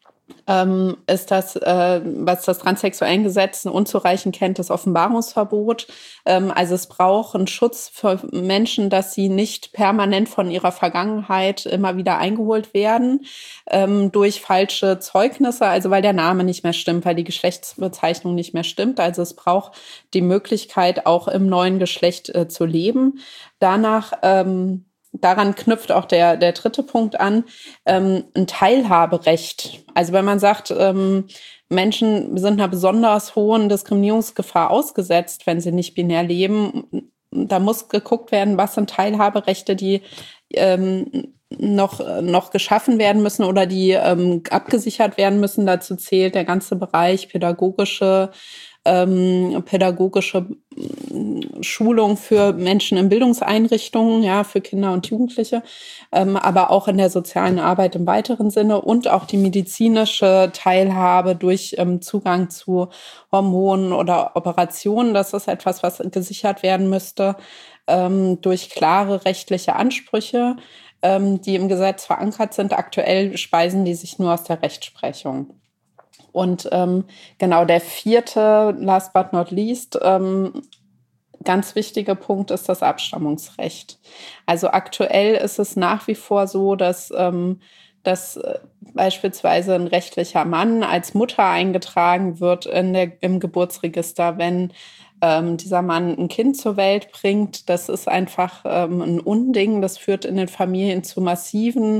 ähm, ist das, äh, was das transsexuellen Gesetz unzureichend kennt, das Offenbarungsverbot. Ähm, also es braucht einen Schutz für Menschen, dass sie nicht permanent von ihrer Vergangenheit immer wieder eingeholt werden ähm, durch falsche Zeugnisse, also weil der Name nicht mehr stimmt, weil die Geschlechtsbezeichnung nicht mehr stimmt. Also es braucht die Möglichkeit, auch im neuen Geschlecht äh, zu leben. Danach ähm, Daran knüpft auch der, der dritte Punkt an, ähm, ein Teilhaberecht. Also wenn man sagt, ähm, Menschen sind einer besonders hohen Diskriminierungsgefahr ausgesetzt, wenn sie nicht binär leben, da muss geguckt werden, was sind Teilhaberechte, die ähm, noch, noch geschaffen werden müssen oder die ähm, abgesichert werden müssen. Dazu zählt der ganze Bereich pädagogische Ähm, pädagogische Schulung für Menschen in Bildungseinrichtungen, ja, für Kinder und Jugendliche, ähm, aber auch in der sozialen Arbeit im weiteren Sinne und auch die medizinische Teilhabe durch ähm, Zugang zu Hormonen oder Operationen. Das ist etwas, was gesichert werden müsste ähm, durch klare rechtliche Ansprüche, ähm, die im Gesetz verankert sind. Aktuell speisen die sich nur aus der Rechtsprechung. Und ähm, genau der vierte, last but not least, ähm, ganz wichtige Punkt ist das Abstammungsrecht. Also aktuell ist es nach wie vor so, dass, ähm, dass äh, beispielsweise ein rechtlicher Mann als Mutter eingetragen wird in der, im Geburtsregister, wenn ähm, dieser Mann ein Kind zur Welt bringt. Das ist einfach ähm, ein Unding. Das führt in den Familien zu massiven,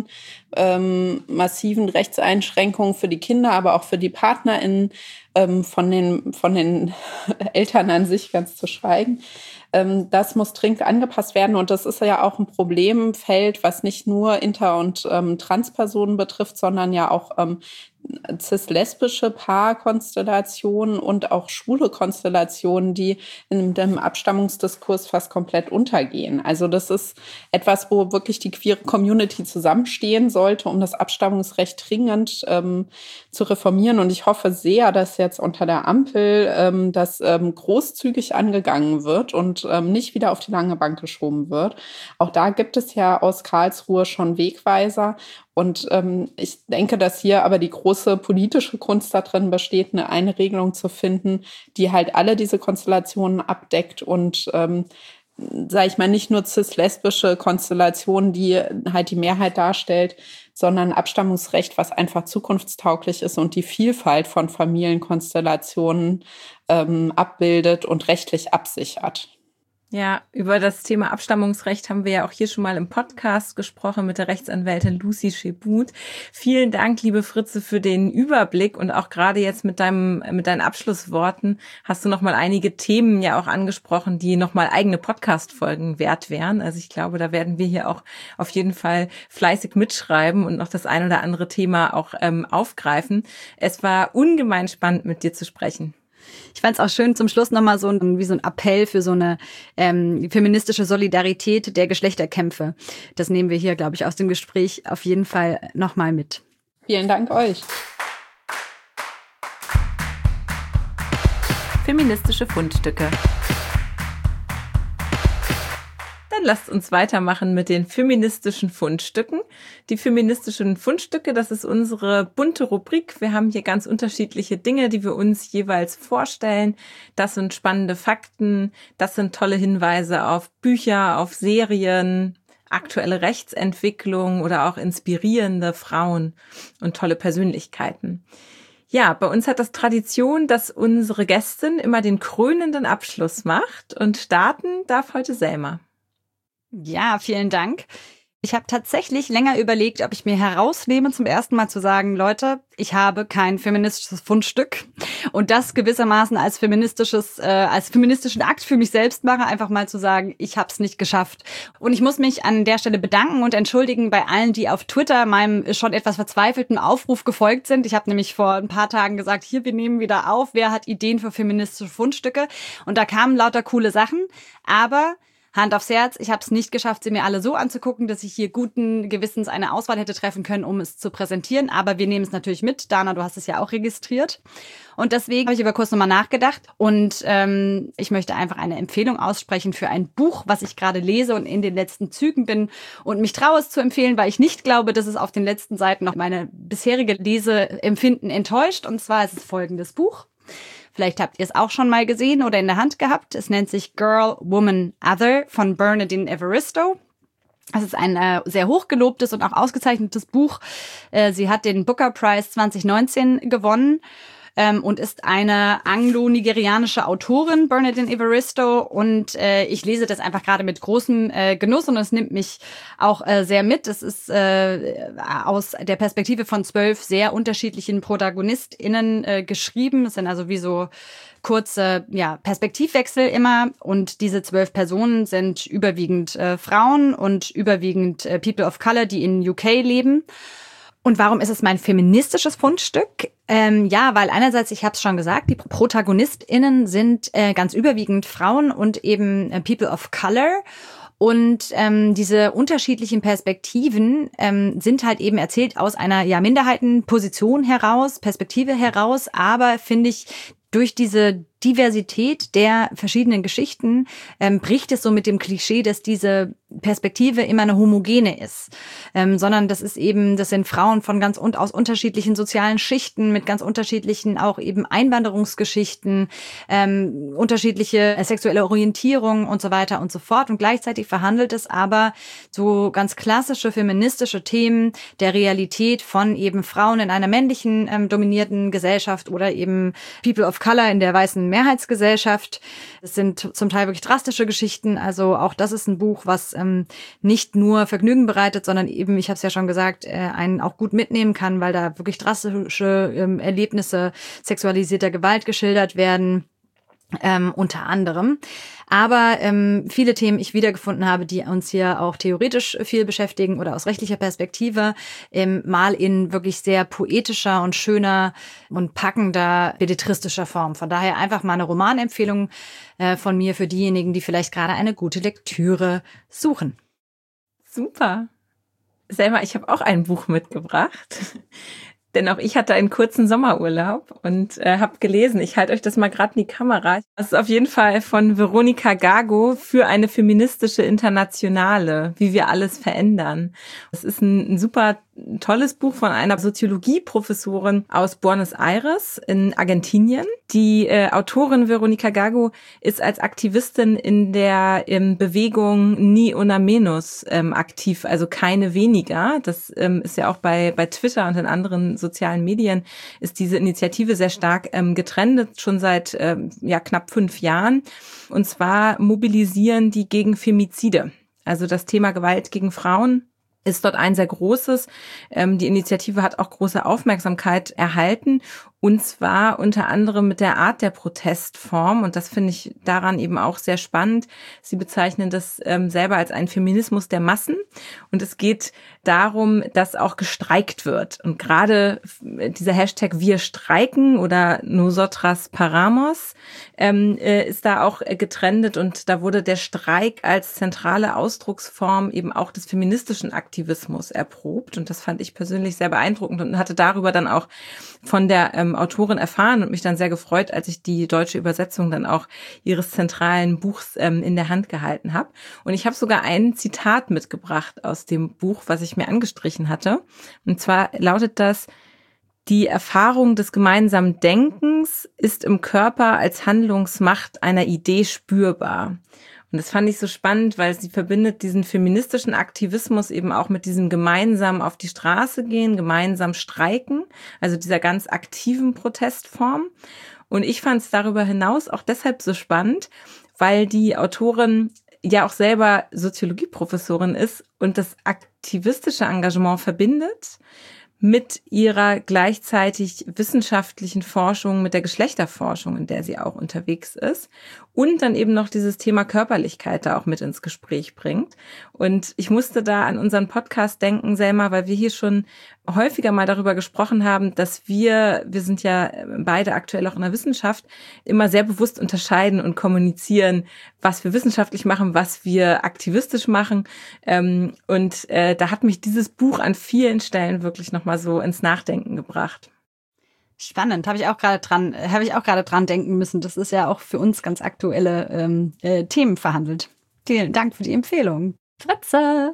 ähm, massiven Rechtseinschränkungen für die Kinder, aber auch für die PartnerInnen, ähm, von den, von den Eltern an sich ganz zu schweigen. Ähm, das muss dringend angepasst werden. Und das ist ja auch ein Problemfeld, was nicht nur Inter- und ähm, Transpersonen betrifft, sondern ja auch ähm, cis-lesbische Paarkonstellationen und auch schwule Konstellationen, die in dem Abstammungsdiskurs fast komplett untergehen. Also das ist etwas, wo wirklich die queere Community zusammenstehen sollte, um das Abstammungsrecht dringend ähm, zu reformieren. Und ich hoffe sehr, dass jetzt unter der Ampel ähm, das ähm, großzügig angegangen wird und ähm, nicht wieder auf die lange Bank geschoben wird. Auch da gibt es ja aus Karlsruhe schon Wegweiser. Und ähm, ich denke, dass hier aber die große politische Kunst darin besteht, eine, eine Regelung zu finden, die halt alle diese Konstellationen abdeckt und, ähm, sage ich mal, nicht nur cis-lesbische Konstellationen, die halt die Mehrheit darstellt, sondern Abstammungsrecht, was einfach zukunftstauglich ist und die Vielfalt von Familienkonstellationen ähm, abbildet und rechtlich absichert. Ja, über das Thema Abstammungsrecht haben wir ja auch hier schon mal im Podcast gesprochen mit der Rechtsanwältin Lucy Schebut. Vielen Dank, liebe Fritze, für den Überblick und auch gerade jetzt mit deinem, mit deinen Abschlussworten hast du noch mal einige Themen ja auch angesprochen, die noch mal eigene Podcast-Folgen wert wären. Also ich glaube, da werden wir hier auch auf jeden Fall fleißig mitschreiben und noch das ein oder andere Thema auch ähm, aufgreifen. Es war ungemein spannend, mit dir zu sprechen. Ich fand es auch schön, zum Schluss nochmal so ein, wie so ein Appell für so eine ähm, feministische Solidarität der Geschlechterkämpfe. Das nehmen wir hier, glaube ich, aus dem Gespräch auf jeden Fall nochmal mit. Vielen Dank euch. Feministische Fundstücke. Dann lasst uns weitermachen mit den feministischen Fundstücken. Die feministischen Fundstücke, das ist unsere bunte Rubrik. Wir haben hier ganz unterschiedliche Dinge, die wir uns jeweils vorstellen. Das sind spannende Fakten, das sind tolle Hinweise auf Bücher, auf Serien, aktuelle Rechtsentwicklung oder auch inspirierende Frauen und tolle Persönlichkeiten. Ja, bei uns hat das Tradition, dass unsere Gästin immer den krönenden Abschluss macht und starten darf heute Selma. Ja, vielen Dank. Ich habe tatsächlich länger überlegt, ob ich mir herausnehme, zum ersten Mal zu sagen, Leute, ich habe kein feministisches Fundstück und das gewissermaßen als feministisches, äh, als feministischen Akt für mich selbst mache, einfach mal zu sagen, ich habe es nicht geschafft. Und ich muss mich an der Stelle bedanken und entschuldigen bei allen, die auf Twitter meinem schon etwas verzweifelten Aufruf gefolgt sind. Ich habe nämlich vor ein paar Tagen gesagt, hier, wir nehmen wieder auf, wer hat Ideen für feministische Fundstücke? Und da kamen lauter coole Sachen, aber Hand aufs Herz, ich habe es nicht geschafft, sie mir alle so anzugucken, dass ich hier guten Gewissens eine Auswahl hätte treffen können, um es zu präsentieren. Aber wir nehmen es natürlich mit. Dana, du hast es ja auch registriert. Und deswegen habe ich über kurz nochmal nachgedacht. Und ähm, ich möchte einfach eine Empfehlung aussprechen für ein Buch, was ich gerade lese und in den letzten Zügen bin und mich traue es zu empfehlen, weil ich nicht glaube, dass es auf den letzten Seiten noch meine bisherige Leseempfinden enttäuscht. Und zwar ist es folgendes Buch. Vielleicht habt ihr es auch schon mal gesehen oder in der Hand gehabt. Es nennt sich Girl, Woman, Other von Bernardine Evaristo. Es ist ein äh, sehr hochgelobtes und auch ausgezeichnetes Buch. Äh, sie hat den Booker Prize zwanzig neunzehn gewonnen. Ähm, und ist eine anglo-nigerianische Autorin, Bernardine Evaristo. Und äh, ich lese das einfach gerade mit großem äh, Genuss und es nimmt mich auch äh, sehr mit. Es ist äh, aus der Perspektive von zwölf sehr unterschiedlichen ProtagonistInnen äh, geschrieben. Es sind also wie so kurze ja, Perspektivwechsel immer. Und diese zwölf Personen sind überwiegend äh, Frauen und überwiegend äh, People of Color, die in U K leben. Und warum ist es mein feministisches Fundstück? Ähm, ja, weil einerseits, ich habe es schon gesagt, die ProtagonistInnen sind äh, ganz überwiegend Frauen und eben äh, People of Color. Und ähm, diese unterschiedlichen Perspektiven ähm, sind halt eben erzählt aus einer ja Minderheitenposition heraus, Perspektive heraus, aber finde ich, durch diese Diversität der verschiedenen Geschichten ähm, bricht es so mit dem Klischee, dass diese Perspektive immer eine homogene ist, ähm, sondern das ist eben, das sind Frauen von ganz und aus unterschiedlichen sozialen Schichten mit ganz unterschiedlichen auch eben Einwanderungsgeschichten, ähm, unterschiedliche sexuelle Orientierung und so weiter und so fort. Und gleichzeitig verhandelt es aber so ganz klassische feministische Themen der Realität von eben Frauen in einer männlichen ähm, dominierten Gesellschaft oder eben People of Color in der weißen Mehrheitsgesellschaft. Es sind zum Teil wirklich drastische Geschichten. Also auch das ist ein Buch, was ähm, nicht nur Vergnügen bereitet, sondern eben, ich habe es ja schon gesagt, äh, einen auch gut mitnehmen kann, weil da wirklich drastische ähm, Erlebnisse sexualisierter Gewalt geschildert werden. Ähm, unter anderem. aber ähm, viele Themen ich wiedergefunden habe, die uns hier auch theoretisch viel beschäftigen oder aus rechtlicher Perspektive, ähm, mal in wirklich sehr poetischer und schöner und packender belletristischer Form. Von daher einfach mal eine Romanempfehlung äh, von mir für diejenigen, die vielleicht gerade eine gute Lektüre suchen. Super. Selma, ich habe auch ein Buch mitgebracht. Denn auch ich hatte einen kurzen Sommerurlaub und äh, habe gelesen. Ich halte euch das mal gerade in die Kamera. Das ist auf jeden Fall von Veronika Gago für eine feministische Internationale, wie wir alles verändern. Das ist ein, ein super tolles Buch von einer Soziologieprofessorin aus Buenos Aires in Argentinien. Die äh, Autorin Veronika Gago ist als Aktivistin in der ähm, Bewegung Ni Una Menos ähm, aktiv, also keine weniger. Das ähm, ist ja auch bei bei Twitter und in anderen sozialen Medien ist diese Initiative sehr stark ähm, getrennt, schon seit ähm, ja knapp fünf Jahren. Und zwar mobilisieren die gegen Femizide, also das Thema Gewalt gegen Frauen ist dort ein sehr großes. Ähm, die Initiative hat auch große Aufmerksamkeit erhalten. Und zwar unter anderem mit der Art der Protestform. Und das finde ich daran eben auch sehr spannend. Sie bezeichnen das ähm, selber als einen Feminismus der Massen. Und es geht darum, dass auch gestreikt wird. Und gerade dieser Hashtag Wir streiken oder Nosotras paramos ähm, äh, ist da auch getrendet. Und da wurde der Streik als zentrale Ausdrucksform eben auch des feministischen Aktivismus erprobt. Und das fand ich persönlich sehr beeindruckend und hatte darüber dann auch von der ähm, Autorin erfahren und mich dann sehr gefreut, als ich die deutsche Übersetzung dann auch ihres zentralen Buchs ähm, in der Hand gehalten habe. Und ich habe sogar ein Zitat mitgebracht aus dem Buch, was ich mir angestrichen hatte. Und zwar lautet das: Die Erfahrung des gemeinsamen Denkens ist im Körper als Handlungsmacht einer Idee spürbar. Und das fand ich so spannend, weil sie verbindet diesen feministischen Aktivismus eben auch mit diesem gemeinsam auf die Straße gehen, gemeinsam streiken, also dieser ganz aktiven Protestform. Und ich fand es darüber hinaus auch deshalb so spannend, weil die Autorin ja auch selber Soziologieprofessorin ist und das aktivistische Engagement verbindet mit ihrer gleichzeitig wissenschaftlichen Forschung, mit der Geschlechterforschung, in der sie auch unterwegs ist und dann eben noch dieses Thema Körperlichkeit da auch mit ins Gespräch bringt. Und ich musste da an unseren Podcast denken, Selma, weil wir hier schon häufiger mal darüber gesprochen haben, dass wir, wir sind ja beide aktuell auch in der Wissenschaft, immer sehr bewusst unterscheiden und kommunizieren, was wir wissenschaftlich machen, was wir aktivistisch machen. Und da hat mich dieses Buch an vielen Stellen wirklich noch mal so ins Nachdenken gebracht. Spannend, habe ich auch gerade dran, habe ich auch gerade dran denken müssen. Das ist ja auch für uns ganz aktuelle ähm, äh, Themen verhandelt. Vielen Dank für die Empfehlung. Fritze!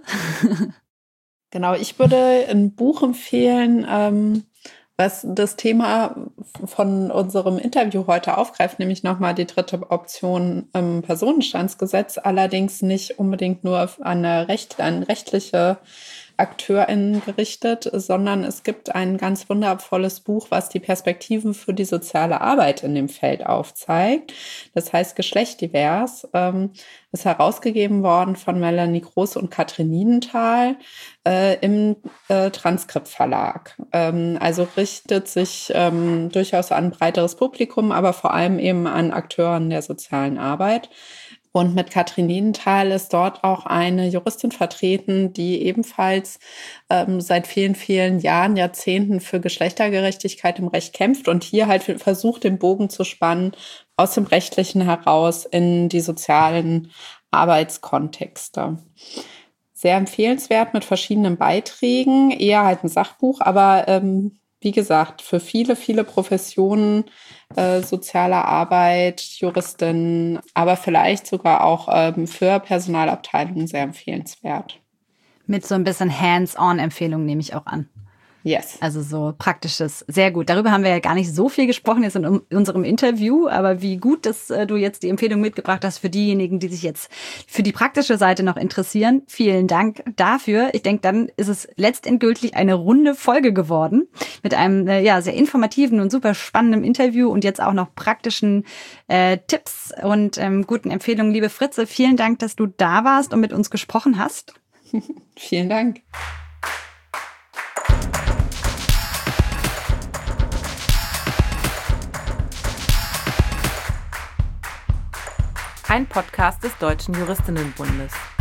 Genau, ich würde ein Buch empfehlen, ähm, was das Thema von unserem Interview heute aufgreift, nämlich nochmal die dritte Option im Personenstandsgesetz, allerdings nicht unbedingt nur an eine, Recht, an rechtliche AkteurInnen gerichtet, sondern es gibt ein ganz wundervolles Buch, was die Perspektiven für die soziale Arbeit in dem Feld aufzeigt. Das heißt Geschlechtdivers, ähm, ist herausgegeben worden von Melanie Groß und Katrin Niedenthal äh, im äh, Transkript Verlag. Ähm, also richtet sich ähm, durchaus an ein breiteres Publikum, aber vor allem eben an Akteuren der sozialen Arbeit. Und mit Katrin Niedenthal ist dort auch eine Juristin vertreten, die ebenfalls ähm, seit vielen, vielen Jahren, Jahrzehnten für Geschlechtergerechtigkeit im Recht kämpft und hier halt versucht, den Bogen zu spannen aus dem Rechtlichen heraus in die sozialen Arbeitskontexte. Sehr empfehlenswert mit verschiedenen Beiträgen, eher halt ein Sachbuch, aber ähm, wie gesagt, für viele, viele Professionen äh, sozialer Arbeit, Juristinnen, aber vielleicht sogar auch ähm, für Personalabteilungen sehr empfehlenswert. Mit so ein bisschen Hands-on-Empfehlung nehme ich auch an. Yes. Also so praktisches, sehr gut. Darüber haben wir ja gar nicht so viel gesprochen jetzt in unserem Interview, aber wie gut, dass äh, du jetzt die Empfehlung mitgebracht hast für diejenigen, die sich jetzt für die praktische Seite noch interessieren. Vielen Dank dafür. Ich denke, dann ist es letztendgültig eine runde Folge geworden mit einem äh, ja sehr informativen und super spannenden Interview und jetzt auch noch praktischen äh, Tipps und ähm, guten Empfehlungen. Liebe Fritze, vielen Dank, dass du da warst und mit uns gesprochen hast. Vielen Dank. kein Podcast des Deutschen Juristinnenbundes.